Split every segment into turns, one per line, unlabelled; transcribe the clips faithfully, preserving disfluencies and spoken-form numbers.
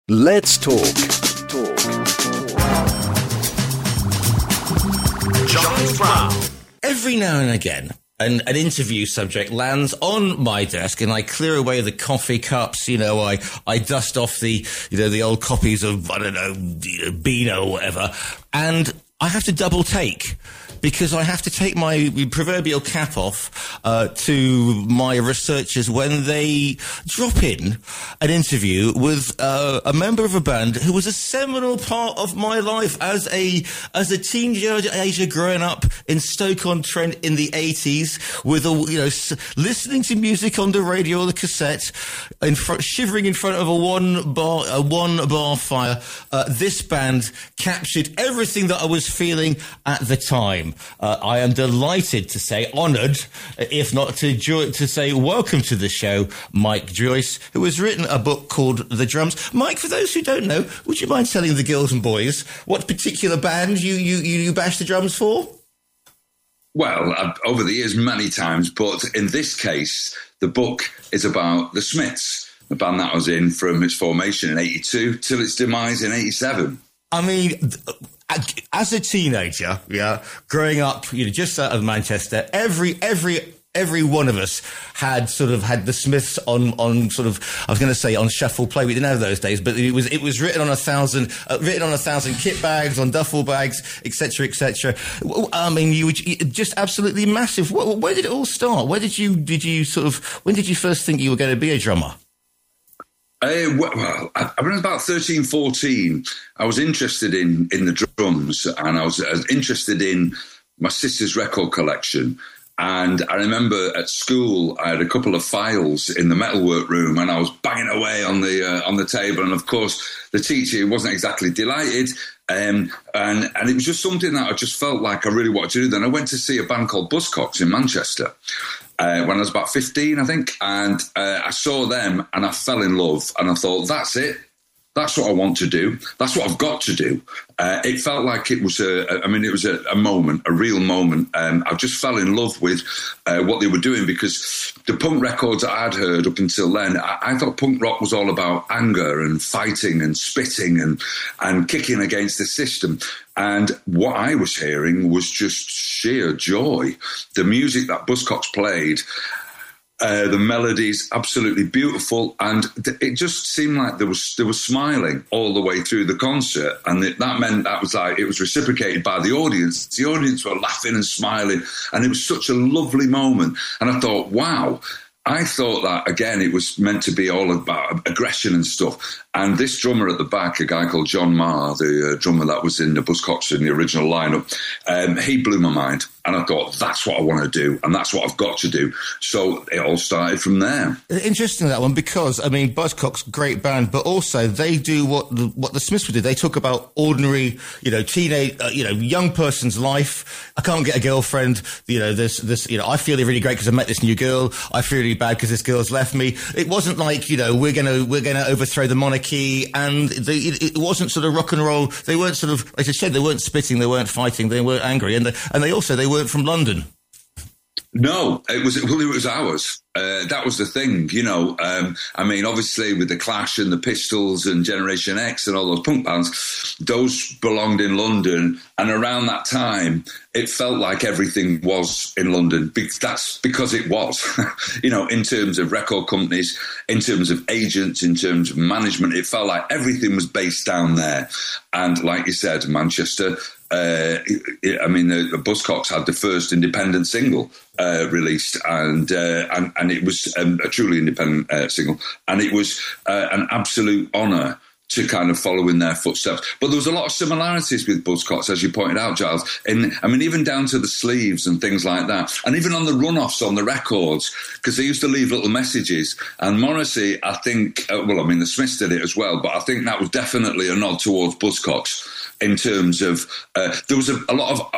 Let's talk. Talk.
Giles Brown.
Every now and again, an, an interview subject lands on my desk, and I clear away the coffee cups. You know, I, I dust off the you know the old copies of I don't know, you know Beano or whatever, and I have to double take. Because I have to take my proverbial cap off uh, to my researchers when they drop in an interview with uh, a member of a band who was a seminal part of my life as a as a teenager growing up in Stoke-on-Trent in the eighties, with a you know s- listening to music on the radio or the cassette, in front, shivering in front of a one bar a one bar fire. Uh, this band captured everything that I was feeling at the time. Uh, I am delighted to say, honoured, if not to jo- to say welcome to the show, Mike Joyce, who has written a book called The Drums. Mike, for those who don't know, would you mind telling the girls and boys what particular band you you, you bash the drums for?
Well, I've, over the years, many times, but in this case, the book is about the Smiths, the band that I was in from its formation in eighty-two till its demise in eighty-seven.
I mean, as a teenager, yeah, growing up, you know, just out of Manchester, every every every one of us had sort of had the Smiths on on sort of I was going to say on shuffle play. We didn't have those days, but it was it was written on a thousand uh, written on a thousand kit bags, on duffel bags, et cetera, et cetera. I mean, you were just absolutely massive. Where, where did it all start? Where did you did you sort of when did you first think you were going to be a drummer?
Uh, well, I, I was about thirteen, fourteen. I was interested in, in the drums, and I was, I was interested in my sister's record collection. And I remember at school, I had a couple of files in the metalwork room, and I was banging away on the uh, on the table. And of course, the teacher wasn't exactly delighted. Um, and, and it was just something that I just felt like I really wanted to do. Then I went to see a band called Buzzcocks in Manchester. Uh, when I was about fifteen, I think, and uh, I saw them and I fell in love, and I thought, that's it. That's what I want to do. That's what I've got to do. Uh, it felt like it was a, I mean, it was a, a moment, a real moment. Um, I just fell in love with uh, what they were doing, because the punk records I had heard up until then, I, I thought punk rock was all about anger and fighting and spitting and, and kicking against the system. And what I was hearing was just sheer joy. The music that Buzzcocks played, Uh, the melodies, absolutely beautiful, and th- it just seemed like there was there was smiling all the way through the concert, and it, that meant that was like it was reciprocated by the audience. The audience were laughing and smiling, and it was such a lovely moment. And I thought, wow. I thought that, again, it was meant to be all about aggression and stuff. And this drummer at the back, a guy called John Marr, the uh, drummer that was in the Buzzcocks in the original lineup, um, he blew my mind. And I thought, that's what I want to do, and that's what I've got to do. So it all started from there.
Interesting, that one, because, I mean, Buzzcocks, great band, but also they do what the, what the Smiths would do. They talk about ordinary, you know, teenage, uh, you know, young person's life. I can't get a girlfriend. You know, this, this, you know, I feel really great because I met this new girl. I feel really bad because this girl's left me. It wasn't like, you know, we're going to, we're going to overthrow the monarchy, and they, it, it wasn't sort of rock and roll. They weren't sort of, like I said, they weren't spitting, they weren't fighting, they weren't angry, and they, and they also, they weren't from London.
No, it was well, it was ours. Uh, that was the thing, you know. Um, I mean, obviously with the Clash and the Pistols and Generation X and all those punk bands, those belonged in London. And around that time, it felt like everything was in London. That's because it was, you know, in terms of record companies, in terms of agents, in terms of management. It felt like everything was based down there. And like you said, Manchester. Uh, I mean, the, the Buzzcocks had the first independent single uh, released, and, uh, and and it was um, a truly independent uh, single, and it was uh, an absolute honour to kind of follow in their footsteps. But there was a lot of similarities with Buzzcocks, as you pointed out, Giles. And I mean, even down to the sleeves and things like that, and even on the runoffs on the records, because they used to leave little messages. And Morrissey, I think, uh, well, I mean, the Smiths did it as well, but I think that was definitely a nod towards Buzzcocks. In terms of, uh, there was a, a lot of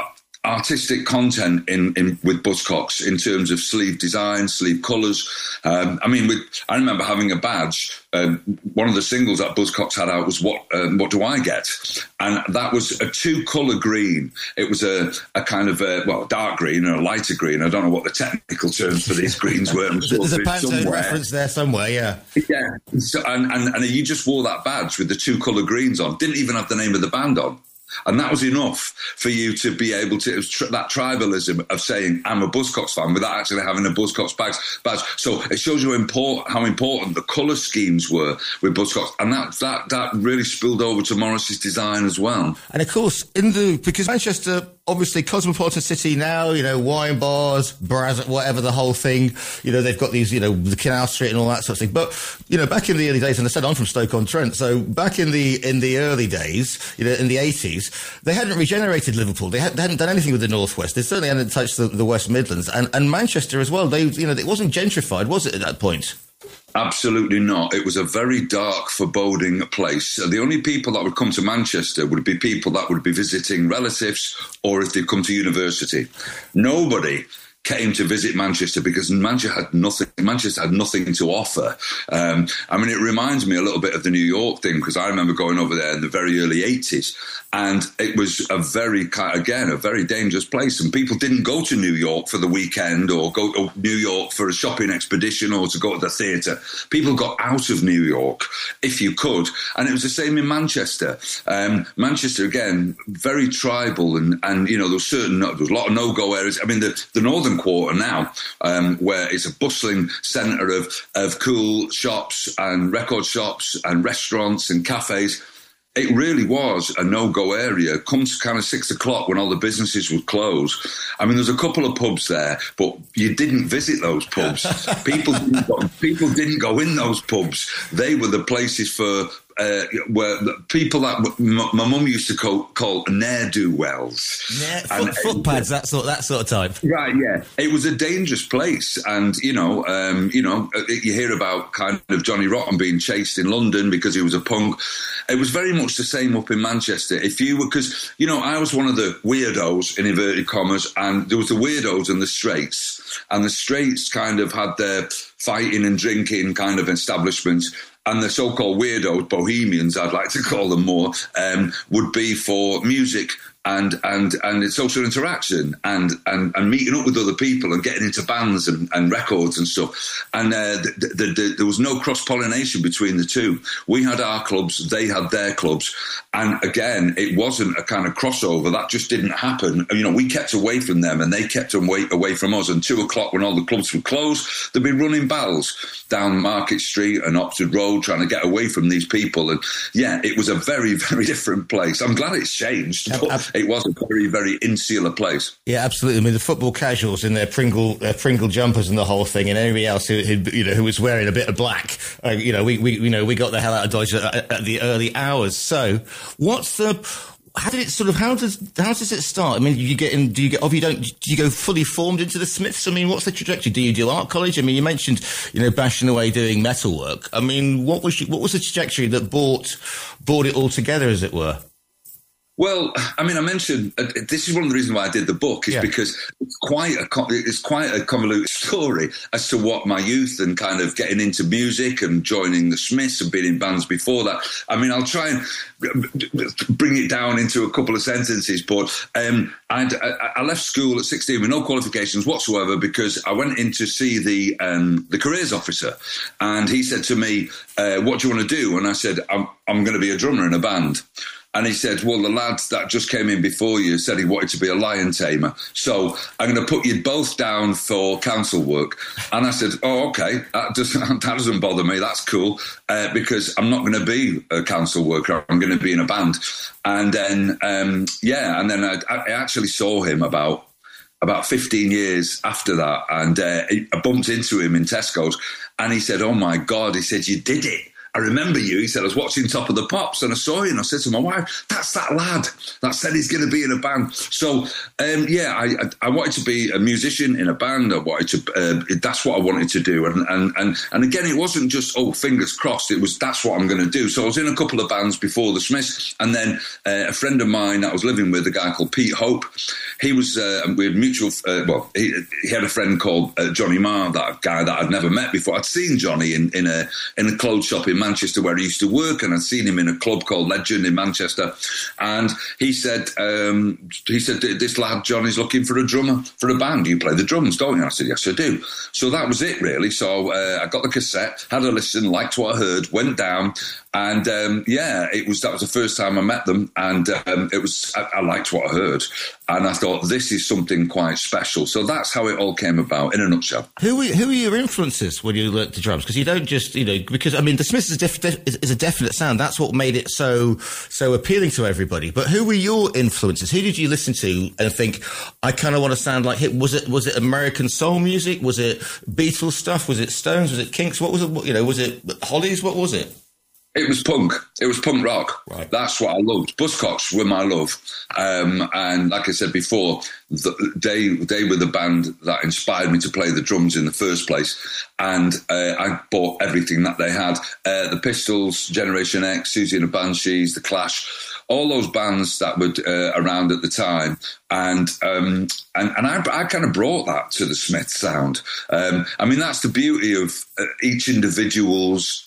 artistic content in, in with Buzzcocks in terms of sleeve design, sleeve colours. Um, I mean, with, I remember having a badge. Um, one of the singles that Buzzcocks had out was "What um, What Do I Get?" and that was a two-colour green. It was a, a kind of a, well, dark green and a lighter green. I don't know what the technical terms for these greens were.
There's a Pantone reference there somewhere, yeah.
Yeah, so, and, and and you just wore that badge with the two-colour greens on. Didn't even have the name of the band on. And that was enough for you to be able to, that tribalism of saying, I'm a Buzzcocks fan, without actually having a Buzzcocks badge. badge. So it shows you import, how important the colour schemes were with Buzzcocks. And that, that, that really spilled over to Morris's design as well.
And of course, in the, because Manchester, obviously cosmopolitan city now, you know, wine bars, bars, whatever, the whole thing, you know, they've got these, you know, the Canal Street and all that sort of thing. But, you know, back in the early days, and I said I'm from Stoke-on-Trent, so back in the, in the early days, you know, in the eighties, they hadn't regenerated Liverpool. They, had, they hadn't done anything with the Northwest. They certainly hadn't touched the, the West Midlands, and, and Manchester as well. They, you know, it wasn't gentrified, was it, at that point?
Absolutely not. It was a very dark, foreboding place. The only people that would come to Manchester would be people that would be visiting relatives or if they'd come to university. Nobody came to visit Manchester because Manchester had nothing. Manchester had nothing to offer. Um, I mean, it reminds me a little bit of the New York thing, because I remember going over there in the very early eighties, and it was a very, again, a very dangerous place. And people didn't go to New York for the weekend or go to New York for a shopping expedition or to go to the theatre. People got out of New York if you could, and it was the same in Manchester. Um, Manchester, again, very tribal, and and you know there was certain there was a lot of no-go areas. I mean, the the northern quarter now, um, where it's a bustling centre of, of cool shops and record shops and restaurants and cafes. It really was a no-go area. Come to kind of six o'clock when all the businesses would close. I mean, there's a couple of pubs there, but you didn't visit those pubs. people, didn't go, people didn't go in those pubs. They were the places for uh, where the people that m- my mum used to call, call ne'er-do-wells.
Yeah, foot, footpads, that sort, that sort of type.
Right, yeah. It was a dangerous place. And, you know, um, you know, you hear about kind of Johnny Rotten being chased in London because he was a punk. It was very much the same up in Manchester. If you were, because, you know, I was one of the weirdos, in inverted commas, and there was the weirdos and the straights. And the straights kind of had their fighting and drinking kind of establishments. And the so-called weirdos, bohemians, I'd like to call them more, um, would be for music and and and social interaction and, and and meeting up with other people and getting into bands and, and records and stuff. And uh, the, the, the, there was no cross-pollination between the two. We had our clubs, they had their clubs. And again, it wasn't a kind of crossover. That just didn't happen. You know, we kept away from them and they kept away, away from us. And two o'clock when all the clubs would close, they'd be running battles down Market Street and Oxford Road trying to get away from these people. And yeah, it was a very, very different place. I'm glad it's changed. But it was a very, very insular place.
Yeah, absolutely. I mean, the football casuals in their Pringle, their Pringle jumpers and the whole thing, and anybody else who, who you know, who was wearing a bit of black, uh, you know, we, we, you know, we got the hell out of Dodge at, at the early hours. So, what's the? How did it sort of? How does how does it start? I mean, you get in. Do you get? If you don't, do you go fully formed into the Smiths? I mean, what's the trajectory? Do you do art college? I mean, you mentioned, you know, bashing away doing metal work. I mean, what was you, what was the trajectory that brought brought it all together, as it were?
Well, I mean, I mentioned uh, this is one of the reasons why I did the book is yeah. because it's quite a it's quite a convoluted story as to what my youth and kind of getting into music and joining the Smiths and being in bands before that. I mean, I'll try and bring it down into a couple of sentences, but um, I'd, I left school at sixteen with no qualifications whatsoever because I went in to see the um, the careers officer, and he said to me, uh, "What do you want to do?" And I said, "I'm I'm going to be a drummer in a band." And he said, well, the lad that just came in before you said he wanted to be a lion tamer. So I'm going to put you both down for council work. And I said, oh, OK, that doesn't, that doesn't bother me. That's cool, uh, because I'm not going to be a council worker. I'm going to be in a band. And then, um, yeah, and then I, I actually saw him about about fifteen years after that. And uh, I bumped into him in Tesco's. And he said, oh, my God, he said, you did it. I remember you. He said, I was watching Top of the Pops and I saw you and I said to my wife, that's that lad that said he's going to be in a band. So, um, yeah, I, I, I wanted to be a musician in a band. I wanted to, uh, that's what I wanted to do. And, and, and, and again, it wasn't just, oh, fingers crossed. It was, that's what I'm going to do. So I was in a couple of bands before the Smiths. And then uh, a friend of mine that I was living with, a guy called Pete Hope, he was, uh, we had mutual, uh, well, he, he had a friend called uh, Johnny Marr, that guy that I'd never met before. I'd seen Johnny in, in a in a clothes shop in Manchester where he used to work, and I'd seen him in a club called Legend in Manchester. And he said, um, he said, this lad Johnny's looking for a drummer for a band. You play the drums, don't you? I said, yes, I do. So that was it, really. So uh, I got the cassette, had a listen, liked what I heard, went down. And um, yeah, it was that was the first time I met them, and um, it was I, I liked what I heard, and I thought this is something quite special. So that's how it all came about in a nutshell.
Who were, who were your influences when you learnt the drums? Because you don't just you know because I mean the Smiths is a, def- is a definite sound. That's what made it so so appealing to everybody. But who were your influences? Who did you listen to and think I kind of want to sound like him? Was it was it American soul music? Was it Beatles stuff? Was it Stones? Was it Kinks? What was it? You know, was it Hollies? What was it?
It was punk. It was punk rock.
Right.
That's what I loved. Buzzcocks were my love. Um, and like I said before, the, they they were the band that inspired me to play the drums in the first place. And uh, I bought everything that they had. Uh, the Pistols, Generation X, Siouxsie and the Banshees, The Clash, all those bands that were uh, around at the time. And um, and, and I, I kind of brought that to the Smiths sound. Um, I mean, that's the beauty of uh, each individual's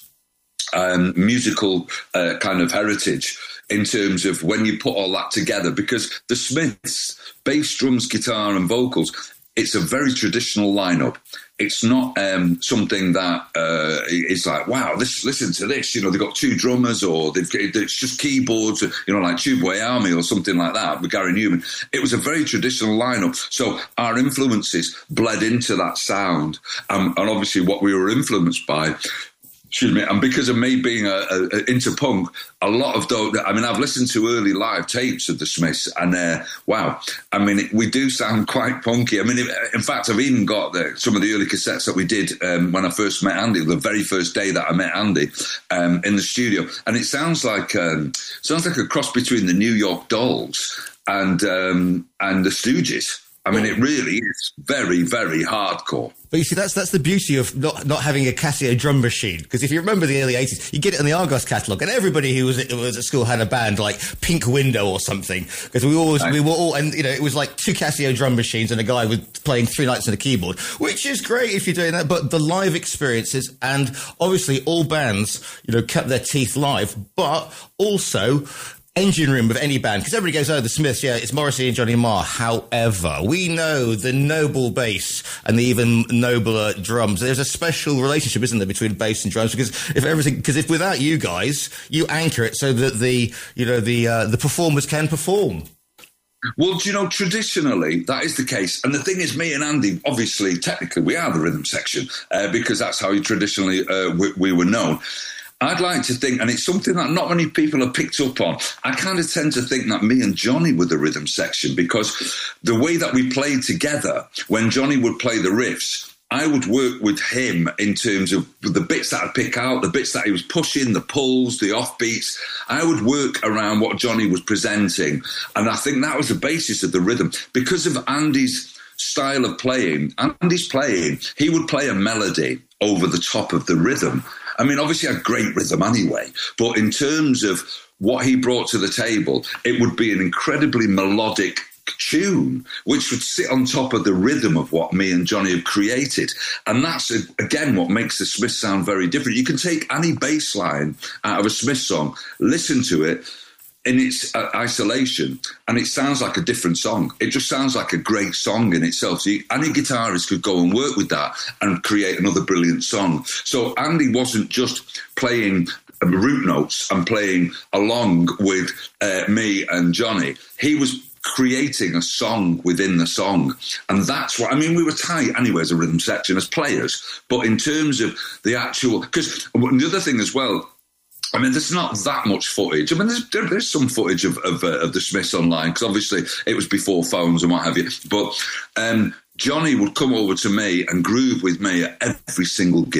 Um, musical uh, kind of heritage in terms of when you put all that together, because the Smiths, bass, drums, guitar and vocals, it's a very traditional lineup. It's not um, something that uh, is like, wow, this, listen to this. You know, they've got two drummers, or they've it's just keyboards, you know, like Tubeway Army or something like that with Gary Newman. It was a very traditional lineup. So our influences bled into that sound. Um, and obviously what we were influenced by, excuse me, and because of me being a, a, a into punk, a lot of those, I mean, I've listened to early live tapes of the Smiths, and uh, wow, I mean, it, we do sound quite punky. I mean, it, in fact, I've even got the, some of the early cassettes that we did um, when I first met Andy, the very first day that I met Andy um, in the studio, and it sounds like um, sounds like a cross between the New York Dolls and um, and the Stooges. I mean, it really is very, very hardcore.
But you see, that's that's the beauty of not not having a Casio drum machine. Because if you remember the early eighties, you get it in the Argos catalogue, and everybody who was, who was at school had a band like Pink Window or something. Because we always right. we were all, and you know, it was like two Casio drum machines and a guy with playing three nights on a keyboard, which is great if you're doing that. But the live experiences, and obviously all bands, you know, cut their teeth live, but also engine room of any band, because everybody goes, oh, the Smiths, yeah, it's Morrissey and Johnny Marr. However, we know the noble bass and the even nobler drums. There's a special relationship, isn't there, between bass and drums? Because if everything, because if without you guys, you anchor it so that the, you know, the uh, the performers can perform.
Well, do you know, traditionally, that is the case. And the thing is, me and Andy, obviously, technically, we are the rhythm section, uh, because that's how traditionally uh, we, we were known. I'd like to think, and it's something that not many people have picked up on, I kind of tend to think that me and Johnny were the rhythm section, because the way that we played together, when Johnny would play the riffs, I would work with him in terms of the bits that I'd pick out, the bits that he was pushing, the pulls, the offbeats. I would work around what Johnny was presenting. And I think that was the basis of the rhythm. Because of Andy's style of playing, Andy's playing, he would play a melody over the top of the rhythm. I mean, obviously, I had great rhythm anyway, but in terms of what he brought to the table, it would be an incredibly melodic tune, which would sit on top of the rhythm of what me and Johnny have created. And that's, again, what makes the Smiths sound very different. You can take any bass line out of a Smiths song, listen to it in its uh, isolation, and it sounds like a different song. It just sounds like a great song in itself. So you, any guitarist could go and work with that and create another brilliant song. So Andy wasn't just playing root notes and playing along with uh, me and Johnny. He was creating a song within the song. And that's what, I mean, we were tight anyway as a rhythm section, as players. But in terms of the actual, because the other thing as well, I mean, there's not that much footage. I mean, there's, there, there's some footage of of, uh, of the Smiths online, because obviously it was before phones and what have you. But um, Johnny would come over to me and groove with me at every single gig.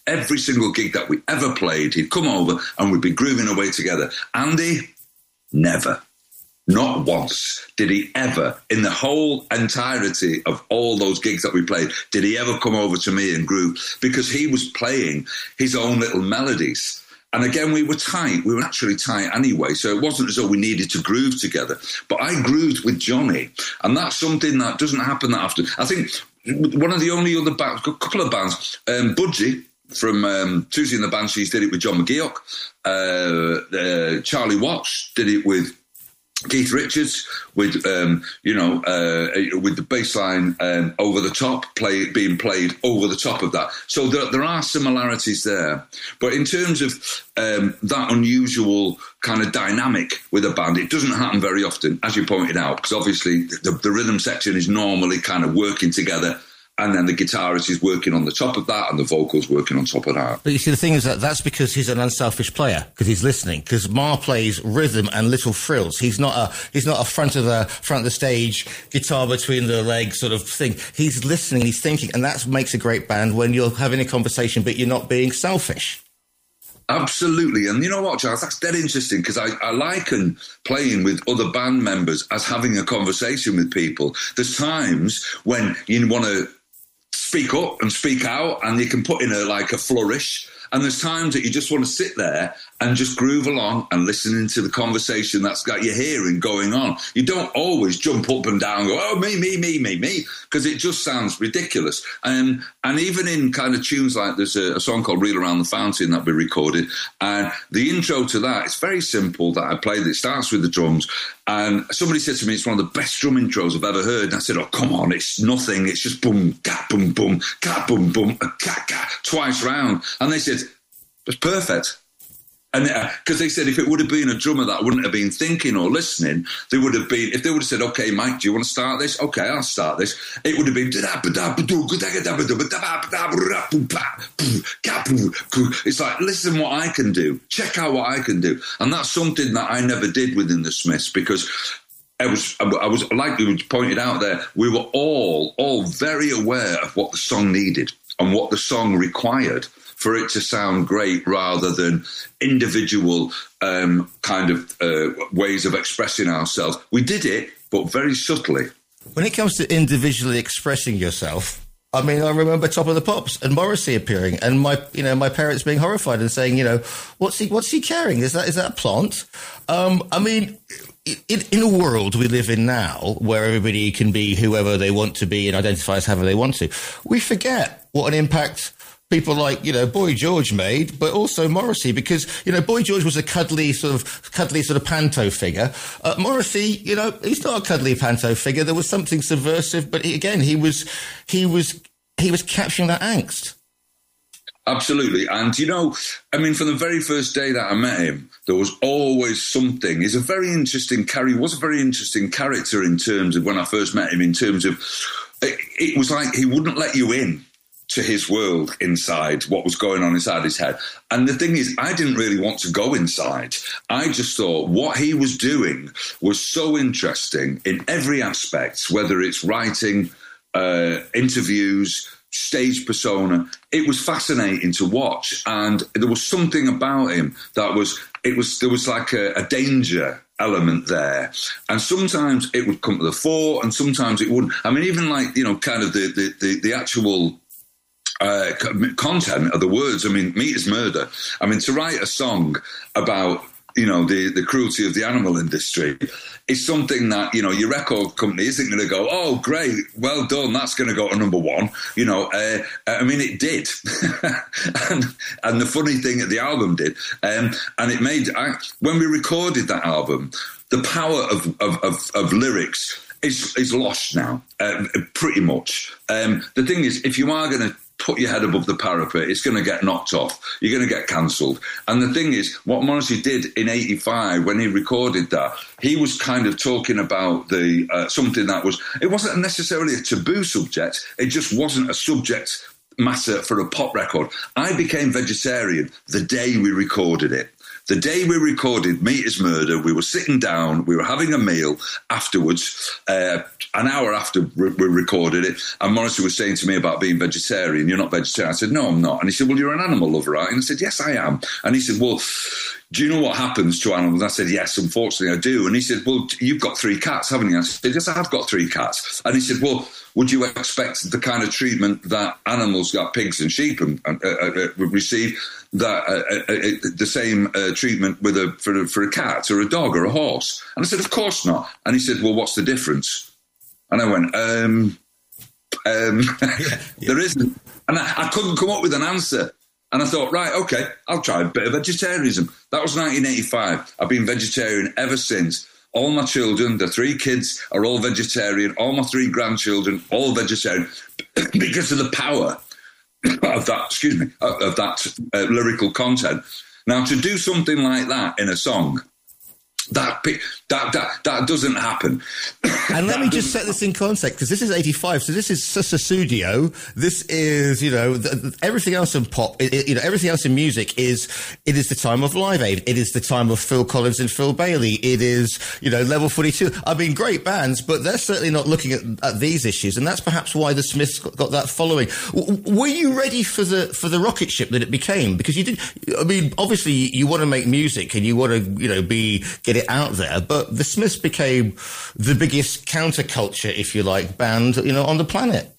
Every single gig that we ever played, he'd come over and we'd be grooving away together. Andy, never. Not once did he ever, in the whole entirety of all those gigs that we played, did he ever come over to me and groove, because he was playing his own little melodies. And again, we were tight. We were naturally tight anyway, so it wasn't as though we needed to groove together. But I grooved with Johnny, and that's something that doesn't happen that often. I think one of the only other bands, a couple of bands, um, Budgie from um, Tuesday and the Banshees did it with John McGeoch. Uh, uh, Charlie Watts did it with Keith Richards, with um, you know, uh, with the bass line um, over the top, play being played over the top of that. So there, there are similarities there. But in terms of um, that unusual kind of dynamic with a band, it doesn't happen very often, as you pointed out, because obviously the, the rhythm section is normally kind of working together, and then the guitarist is working on the top of that, and the vocals working on top of that.
But you see, the thing is that that's because he's an unselfish player, because he's listening. Because Marr plays rhythm and little frills. He's not a he's not a front of the front of the stage, guitar between the legs sort of thing. He's listening, he's thinking, and that makes a great band when you're having a conversation, but you're not being selfish.
Absolutely. And you know what, Charles, that's dead interesting, because I, I liken playing with other band members as having a conversation with people. There's times when you want to speak up and speak out, and you can put in a like a flourish. And there's times that you just want to sit there and just groove along and listening to the conversation that's got your hearing going on. You don't always jump up and down and go, oh, me, me, me, me, me, because it just sounds ridiculous. And and even in kind of tunes like there's a, a song called Reel Around the Fountain that we recorded, and the intro to that, it's very simple that I played. It starts with the drums, and somebody said to me, it's one of the best drum intros I've ever heard. And I said, oh, come on, it's nothing. It's just boom, ka, boom, boom, ka, boom, boom, ka, ka, twice round. And they said, it's perfect. And because uh, they said if it would have been a drummer that wouldn't have been thinking or listening, they would have been, if they would have said, okay, Mike, do you want to start this? Okay, I'll start this. It would have been, it's like, listen what I can do. Check out what I can do. And that's something that I never did within the Smiths, because I was, I was, like you pointed out there, we were all, all very aware of what the song needed and what the song required for it to sound great, rather than individual um, kind of uh, ways of expressing ourselves. We did it, but very subtly.
When it comes to individually expressing yourself, I mean, I remember Top of the Pops and Morrissey appearing, and my, you know, my parents being horrified and saying, you know, what's he, what's he carrying? Is that, is that a plant? Um, I mean, in, in a world we live in now, where everybody can be whoever they want to be and identify as however they want to, we forget what an impact people like, you know, Boy George made, but also Morrissey, because, you know, Boy George was a cuddly sort of, cuddly sort of panto figure. Uh, Morrissey, you know, he's not a cuddly panto figure. There was something subversive, but he, again, he was, he was, he was capturing that angst.
Absolutely. And, you know, I mean, from the very first day that I met him, there was always something. He's a very interesting character. He was a very interesting character in terms of when I first met him, in terms of, it, it was like he wouldn't let you in to his world inside, what was going on inside his head. And the thing is, I didn't really want to go inside. I just thought what he was doing was so interesting in every aspect, whether it's writing, uh, interviews, stage persona. It was fascinating to watch. And there was something about him that was, it was, there was like a, a danger element there. And sometimes it would come to the fore and sometimes it wouldn't. I mean, even like, you know, kind of the, the, the, the actual Uh, content of the words. I mean, meat is murder. I mean, to write a song about, you know, the, the cruelty of the animal industry is something that, you know, your record company isn't going to go, oh, great, well done, that's going to go to number one. You know, uh, I mean, it did. and, and the funny thing, the album did. Um, and it made, I, when we recorded that album, the power of, of, of, of lyrics is, is lost now, uh, pretty much. Um, the thing is, if you are going to put your head above the parapet, it's going to get knocked off. You're going to get cancelled. And the thing is, what Morrissey did in eighty-five, when he recorded that, he was kind of talking about the uh, something that was, it wasn't necessarily a taboo subject. It just wasn't a subject matter for a pop record. I became vegetarian the day we recorded it. The day we recorded Meat is Murder, we were sitting down, we were having a meal afterwards, uh, an hour after we recorded it, and Morrissey was saying to me about being vegetarian. You're not vegetarian. I said, no, I'm not. And he said, well, you're an animal lover, right? And I said, yes, I am. And he said, well, do you know what happens to animals? And I said, yes, unfortunately I do. And he said, well, you've got three cats, haven't you? I said, yes, I have got three cats. And he said, well, would you expect the kind of treatment that animals, like pigs and sheep, and, uh, uh, receive, that uh, uh, the same uh, treatment with a for, a for a cat or a dog or a horse? And I said, of course not. And he said, well, what's the difference? And I went, um, um, yeah, yeah. there isn't. And I, I couldn't come up with an answer. And I thought, right, OK, I'll try a bit of vegetarianism. That was nineteen eighty-five. I've been vegetarian ever since. All my children, the three kids, are all vegetarian. All my three grandchildren, all vegetarian, because of the power of that, excuse me, of that uh, lyrical content. Now, to do something like that in a song, that that that, that doesn't happen.
And let me just set this in context, because this is eighty-five, so this is Sussudio. This is, you know, the, the, everything else in pop, it, it, you know, everything else in music is, it is the time of Live Aid. It is the time of Phil Collins and Phil Bailey. It is, you know, Level forty-two. I mean, great bands, but they're certainly not looking at, at these issues, and that's perhaps why the Smiths got, got that following. W- were you ready for the for the rocket ship that it became? Because you did, I mean, obviously you want to make music and you want to, you know, be get it out there, but the Smiths became the biggest counterculture, if you like, band, you know, on the planet.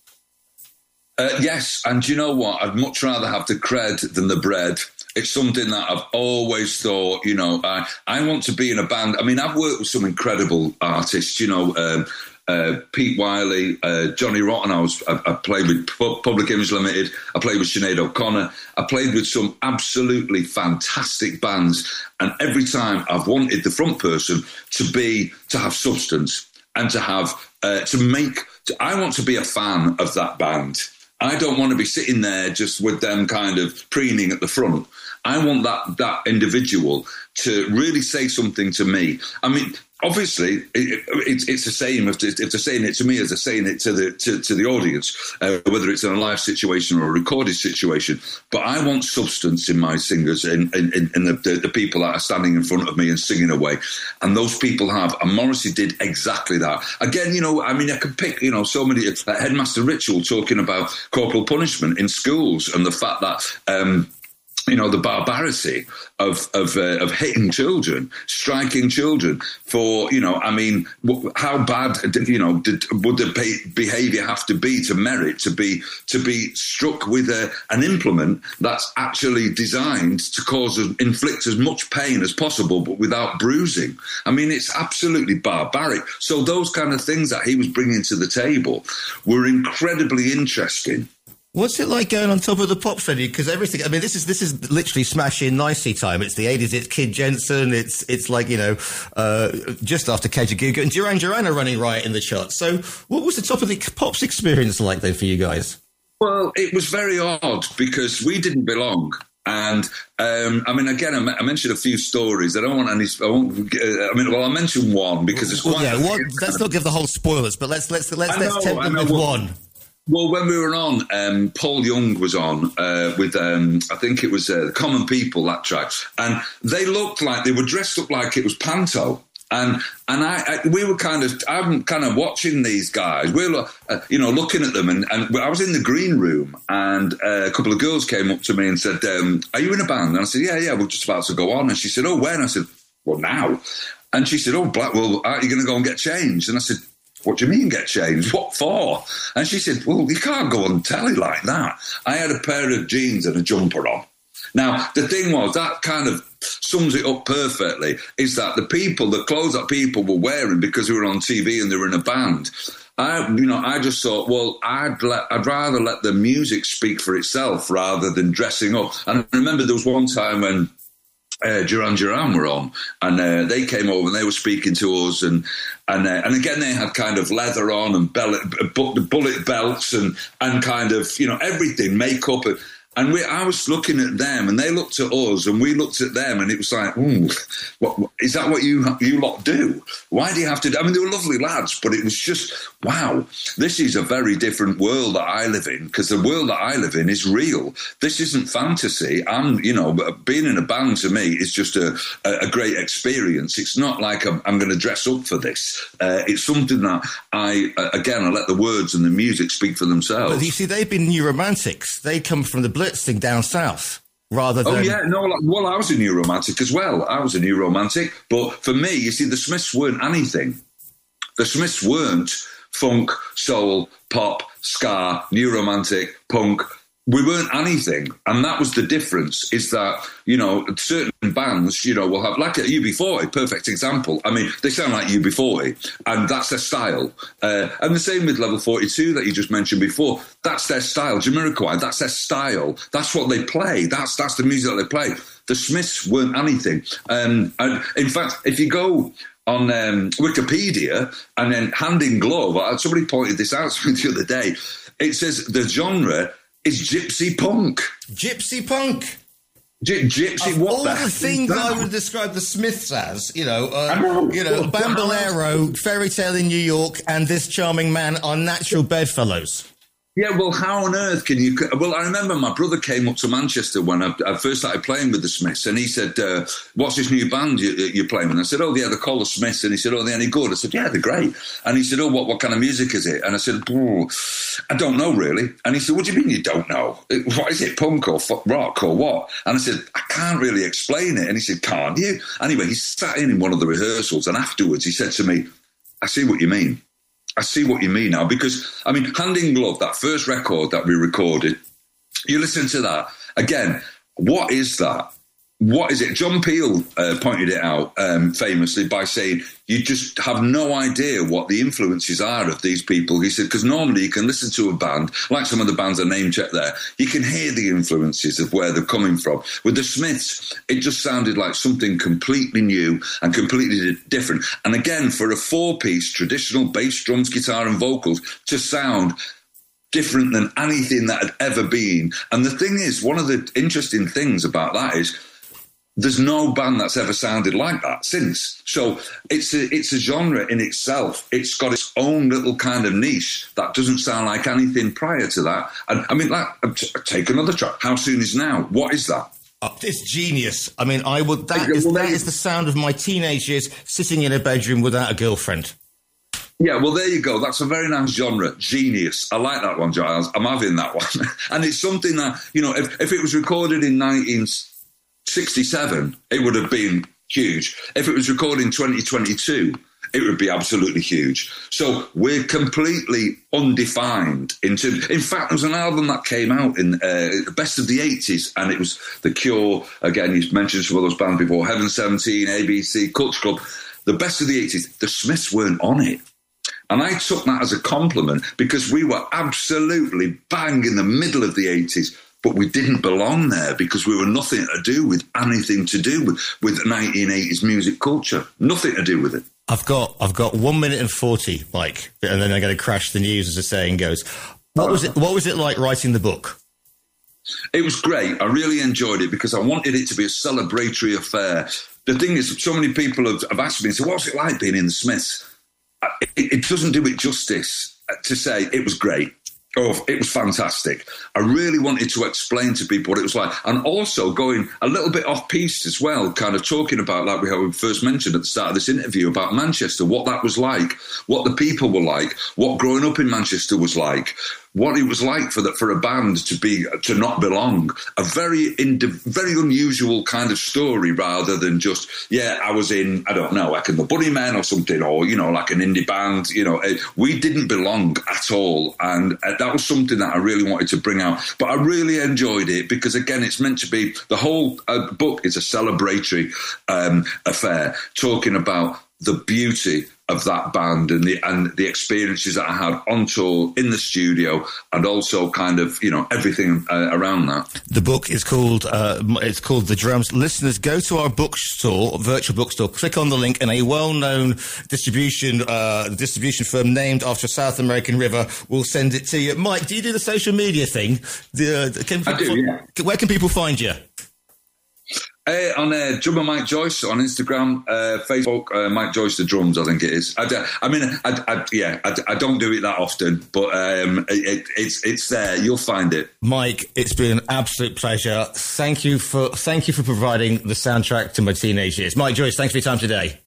Uh, yes, and you know what? I'd much rather have the cred than the bread. It's something that I've always thought, you know, I, I want to be in a band. I mean, I've worked with some incredible artists, you know, um, uh, Pete Wiley, uh, Johnny Rotten. I was, I, I played with Public Image Limited. I played with Sinead O'Connor. I played with some absolutely fantastic bands. And every time I've wanted the front person to be, to have substance and to have, uh, to make, to, I want to be a fan of that band. I don't want to be sitting there just with them kind of preening at the front. I want that that individual to really say something to me. I mean, obviously, it, it, it's it's the same if, if they're saying it to me as they're saying it to the to, to the audience, uh, whether it's in a live situation or a recorded situation. But I want substance in my singers, in, in, in the, the, the people that are standing in front of me and singing away. And those people have. And Morrissey did exactly that. Again, you know, I mean, I can pick, you know, so many, uh, Headmaster Ritual talking about corporal punishment in schools and the fact that, um, you know, the barbarity of of, uh, of hitting children, striking children for, you know, I mean, how bad, you know, did, would the behaviour have to be to merit to be to be struck with a, an implement that's actually designed to cause, inflict as much pain as possible, but without bruising? I mean, it's absolutely barbaric. So those kind of things that he was bringing to the table were incredibly interesting.
What's it like going on top of the pops venue? Because everything, I mean, this is this is literally smashing nicey time. It's the eighties, it's Kid Jensen, it's it's like, you know, uh, just after Kajagoogoo, and Duran Duran are running riot in the charts. So what was the top of the pops experience like then for you guys?
Well, it was very odd because we didn't belong. And um, I mean, again, I, I mentioned a few stories. I don't want any. I won't. Uh, I mean, well, I'll mention one because it's quite.
Well, yeah, one, let's not give the whole spoilers, but let's let's let's, know, let's tempt them with
well,
one.
Well, when we were on, um, Paul Young was on uh, with, um, I think it was uh, The Common People, that track. And they looked like, they were dressed up like it was Panto. And and I, I we were kind of, I'm kind of watching these guys. We were, uh, you know, looking at them. And, and I was in the green room and uh, a couple of girls came up to me and said, um, are you in a band? And I said, yeah, yeah, we're just about to go on. And she said, oh, when? I said, well, now. And she said, oh, Blackwell, are you going to go and get changed? And I said, what do you mean get changed? What for? And she said, well, you can't go on telly like that. I had a pair of jeans and a jumper on. Now, the thing was, that kind of sums it up perfectly, is that the people, the clothes that people were wearing because we were on T V and they were in a band, I, you know, I just thought, well, I'd let, I'd rather let the music speak for itself rather than dressing up. And I remember there was one time when Uh, Duran Duran were on, and uh, they came over and they were speaking to us, and and uh, and again they had kind of leather on and bellet, bullet belts and and kind of, you know, everything, makeup, and, And we, I was looking at them, and they looked at us, and we looked at them, and it was like, ooh, what, what, is that what you you lot do? Why do you have to do? I mean, they were lovely lads, but it was just, wow, this is a very different world that I live in, because the world that I live in is real. This isn't fantasy. I'm, you know, being in a band to me is just a, a great experience. It's not like I'm, I'm going to dress up for this. Uh, it's something that I, again, I let the words and the music speak for themselves.
But you see, they've been new romantics. They come from the Blitz thing down south, rather than...
Oh, yeah, no, like, well, I was a new romantic as well. I was a new romantic. But for me, you see, the Smiths weren't anything. The Smiths weren't funk, soul, pop, ska, new romantic, punk. We weren't anything. And that was the difference, is that, you know, certain bands, you know, will have, like U B forty, perfect example. I mean, they sound like U B forty, and that's their style. Uh, and the same with Level forty-two that you just mentioned before. That's their style. Jamiroquai, that's their style. That's what they play. That's that's the music that they play. The Smiths weren't anything. Um, and in fact, if you go on um, Wikipedia and then Hand in Glove, somebody pointed this out to me the other day, it says the genre is gypsy punk.
Gypsy punk.
G- gypsy.
Of
what
all
the,
the things I would describe the Smiths as, you know, uh,
know.
you know, Bandolero, Fairy Tale in New York, and This Charming Man are natural bedfellows.
Yeah, well, how on earth can you... Well, I remember my brother came up to Manchester when I, I first started playing with the Smiths, and he said, uh, what's this new band you, you're playing with? And I said, oh, yeah, they're called the Smiths. And he said, oh, they're any good? I said, yeah, they're great. And he said, oh, what, what kind of music is it? And I said, oh, I don't know, really. And he said, what do you mean you don't know? What is it, punk or rock or what? And I said, I can't really explain it. And he said, can't you? Anyway, he sat in in one of the rehearsals, and afterwards he said to me, I see what you mean. I see what you mean now, because, I mean, Hand in Glove, that first record that we recorded, you listen to that, again, what is that? What is it? John Peel uh, pointed it out um, famously by saying, you just have no idea what the influences are of these people. He said, because normally you can listen to a band, like some of the bands I name-checked there, you can hear the influences of where they're coming from. With the Smiths, it just sounded like something completely new and completely different. And again, for a four-piece, traditional bass, drums, guitar and vocals to sound different than anything that had ever been. And the thing is, one of the interesting things about that is, there's no band that's ever sounded like that since. So it's a, it's a genre in itself. It's got its own little kind of niche that doesn't sound like anything prior to that. And I mean, like, take another track. How Soon Is Now? What is that?
Oh, it's genius. I mean, I would. That is, that is the sound of my teenage years sitting in a bedroom without a girlfriend.
Yeah, well, there you go. That's a very nice genre. Genius. I like that one, Giles. I'm having that one. And it's something that, you know, if, if it was recorded in nineteen sixty-seven, it would have been huge. If it was recorded in twenty twenty-two, it would be absolutely huge. So we're completely undefined. In, terms, in fact, there was an album that came out in uh, Best of the eighties, and it was The Cure. Again, you mentioned some of those bands before, Heaven seventeen, A B C, Culture Club. The Best of the eighties, the Smiths weren't on it. And I took that as a compliment, because we were absolutely bang in the middle of the eighties. But we didn't belong there because we were nothing to do with anything to do with, with nineteen eighties music culture. Nothing to do with it.
I've got I've got one minute and forty, Mike, and then I'm going to crash the news, as the saying goes. What was it? What was it like writing the book?
It was great. I really enjoyed it because I wanted it to be a celebratory affair. The thing is, so many people have, have asked me, so what's it like being in the Smiths? It, it doesn't do it justice to say it was great. Oh, it was fantastic. I really wanted to explain to people what it was like. And also going a little bit off-piste as well, kind of talking about, like we first mentioned at the start of this interview, about Manchester, what that was like, what the people were like, what growing up in Manchester was like, what it was like for the, for a band to be to not belong. A very indi- very unusual kind of story, rather than just, yeah, I was in, I don't know, like in the Bunnymen or something, or, you know, like an indie band. You know, we didn't belong at all. And that was something that I really wanted to bring out. But I really enjoyed it because, again, it's meant to be, the whole uh, book is a celebratory um, affair, talking about the beauty of that band and the and the experiences that I had on tour, in the studio, and also kind of, you know, everything uh, around that.
The book is called uh, it's called The Drums. Listeners, go to our bookstore, virtual bookstore, click on the link, and a well-known distribution uh, distribution firm named after a South American river will send it to you. Mike, do you do the social media thing? The, uh, can
I do,
find,
yeah.
Where can people find you?
Uh, on uh, Drummer Mike Joyce on Instagram, uh, Facebook, uh, Mike Joyce the Drums, I think it is. I, d- I mean, I, I, yeah, I, I don't do it that often, but um, it, it's it's there. You'll find it.
Mike, it's been an absolute pleasure. Thank you for thank you for providing the soundtrack to my teenage years. Mike Joyce, thanks for your time today.